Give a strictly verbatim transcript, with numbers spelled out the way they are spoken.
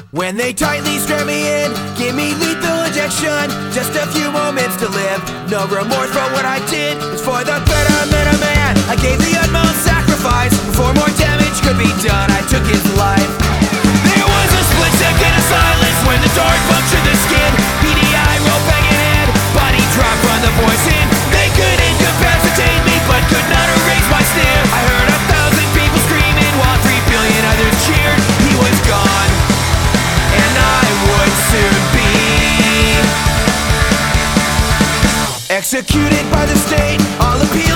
When they tightly strap me in, give me lethal injection, just a few moments to live. No remorse for what I did, it's for the betterment of man. I gave the utmost sacrifice, before more damage could be done, I took his life. There was a split second of silence when the dark punctured the skin. P D I rope hanging head, body drop from the poison. They could incapacitate me, but could not erase my sneer. I heard a thousand people screaming while three billion others cheered. He was gone, and I would soon be executed by the state. All appeal